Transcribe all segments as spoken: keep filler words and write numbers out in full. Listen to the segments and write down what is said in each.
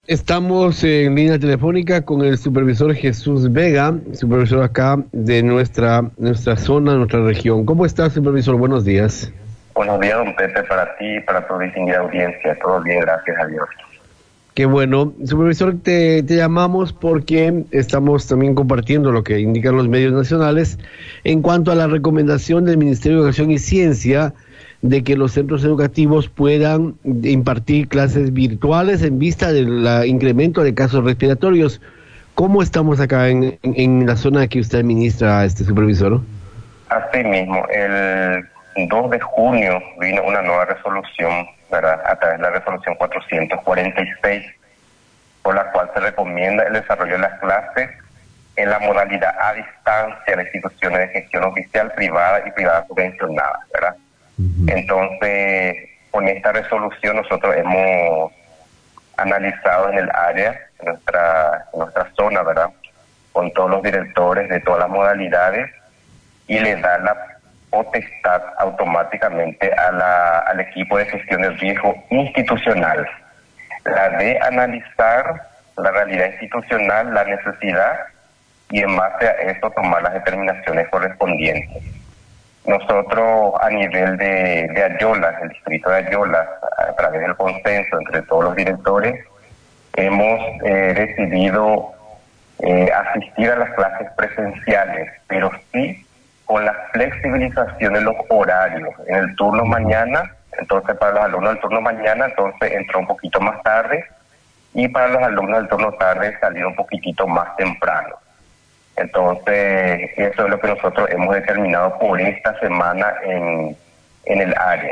Estamos en línea telefónica con el supervisor Jesús Vega, supervisor acá de nuestra nuestra zona, nuestra región. ¿Cómo está, supervisor? Buenos días. Buenos días, don Pepe, para ti y para tu distinguida audiencia. Todo bien, gracias a Dios. Qué bueno. Supervisor, te, te llamamos porque estamos también compartiendo lo que indican los medios nacionales en cuanto a la recomendación del Ministerio de Educación y Ciencia de que los centros educativos puedan impartir clases virtuales en vista del la incremento de casos respiratorios. ¿Cómo estamos acá en, en, en la zona que usted administra, este supervisor? Así mismo, el dos de junio vino una nueva resolución, ¿verdad?, a través de la resolución cuatrocientos cuarenta y seis, por la cual se recomienda el desarrollo de las clases en la modalidad a distancia de instituciones de gestión oficial, privada y privada subvencionada, ¿verdad? Entonces, con esta resolución nosotros hemos analizado en el área, en nuestra, en nuestra zona, ¿verdad?, con todos los directores de todas las modalidades, y le da la potestad automáticamente a la, al equipo de gestión del riesgo institucional, la de analizar la realidad institucional, la necesidad, y en base a eso tomar las determinaciones correspondientes. Nosotros a nivel de, de Ayolas, el distrito de Ayolas, a través del consenso entre todos los directores, hemos eh, decidido eh, asistir a las clases presenciales, pero sí con la flexibilización de los horarios. En el turno mañana, entonces para los alumnos del turno mañana, entonces entró un poquito más tarde, y para los alumnos del turno tarde salir un poquitito más temprano. Entonces, eso es lo que nosotros hemos determinado por esta semana en, en el área.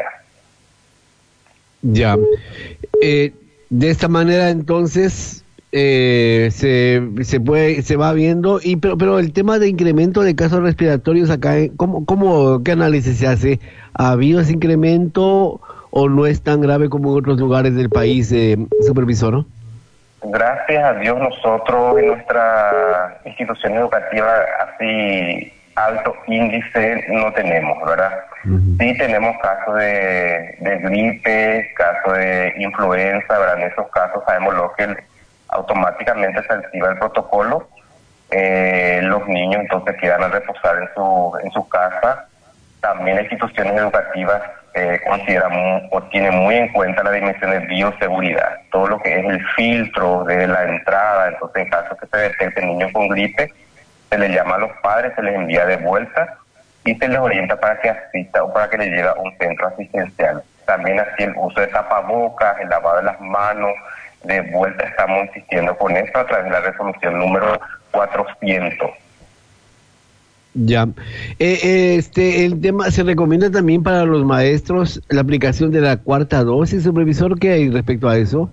Ya. Eh, de esta manera, entonces, eh, se, se puede, se va viendo, y pero, pero el tema de incremento de casos respiratorios acá, ¿cómo, cómo, qué análisis se hace? ¿Ha habido ese incremento o no es tan grave como en otros lugares del país, eh, supervisor? Gracias a Dios nosotros en nuestra institución educativa así alto índice no tenemos, ¿verdad? Uh-huh. Sí tenemos casos de, de gripe, casos de influenza, ¿verdad? En esos casos sabemos lo que el, automáticamente se activa el protocolo, eh, los niños entonces quedan a reposar en su, en su casa. También las instituciones educativas eh, consideran o tienen muy en cuenta la dimensión de bioseguridad, todo lo que es el filtro de la entrada. Entonces, en caso que se detecte niños con gripe, se les llama a los padres, se les envía de vuelta y se les orienta para que asista o para que les lleve a un centro asistencial. También así el uso de tapabocas, el lavado de las manos, de vuelta estamos insistiendo con esto a través de la resolución número cuatrocientos. Ya, eh, este, el tema se recomienda también para los maestros la aplicación de la cuarta dosis, supervisor. ¿Qué hay respecto a eso?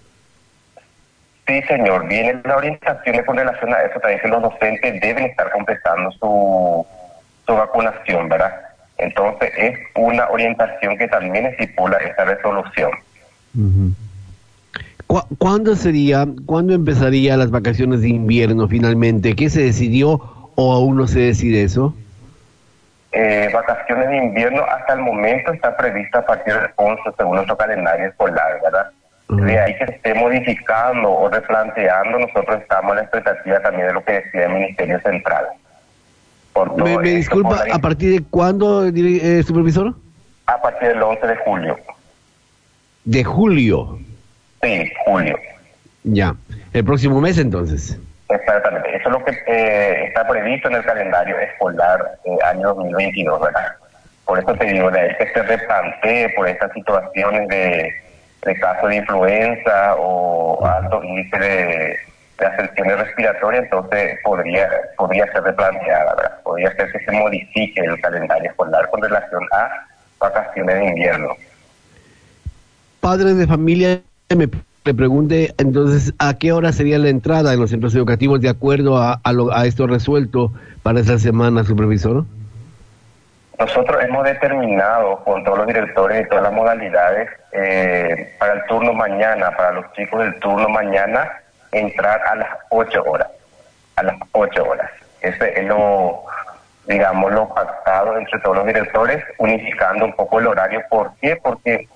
Sí, señor, viene la orientación con relación a eso, también que los docentes deben estar completando su, su vacunación, ¿verdad? Entonces es una orientación que también estipula esta resolución. Uh-huh. ¿Cu- ¿Cuándo sería, cuándo empezaría las vacaciones de invierno finalmente? ¿Qué se decidió? ¿O aún no se decide eso? Eh, vacaciones de invierno hasta el momento está prevista a partir del once según nuestro calendario escolar, ¿verdad? Uh-huh. De ahí que se esté modificando o replanteando, nosotros estamos a la expectativa también de lo que decía el Ministerio Central. Por me, me disculpa, la... ¿a partir de cuándo, eh, supervisor? A partir del once de julio. ¿De julio? Sí, julio. Ya, el próximo mes entonces. Exactamente, eso es lo que eh, está previsto en el calendario escolar eh, año dos mil veintidós, ¿verdad? Por eso te digo, de ahí que se replantee por estas situaciones de, de casos de influenza o alto índice de, de afecciones respiratorias, entonces podría podría ser replanteada, ¿verdad? Podría ser que se modifique el calendario escolar con relación a vacaciones de invierno. Padres de familia, me le pregunte entonces a qué hora sería la entrada en los centros educativos de acuerdo a, a, lo, a esto resuelto para esa semana, supervisor. Nosotros hemos determinado con todos los directores de todas las modalidades eh, para el turno mañana, para los chicos del turno mañana, entrar a las ocho horas, a las ocho horas. Ese es lo, digamos, lo pactado entre todos los directores, unificando un poco el horario. ¿Por qué? Porque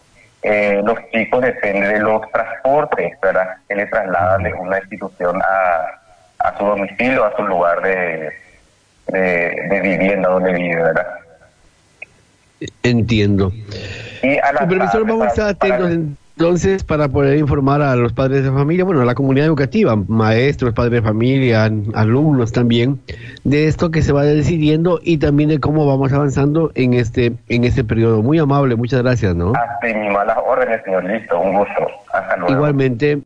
eh, los chicos dependen de los transportes, ¿verdad? Que le trasladan de una institución a, a su domicilio, a su lugar de, de, de vivienda donde vive, ¿verdad? Entiendo. Y a la Sí, profesor, tarde, vamos a estar para- atentos entonces para poder informar a los padres de familia, bueno, a la comunidad educativa, maestros, padres de familia, alumnos también, de esto que se va decidiendo y también de cómo vamos avanzando en este en este periodo. Muy amable, muchas gracias, ¿no? Hasta mi malas órdenes, señor. Listo, un gusto. Hasta luego. Igualmente.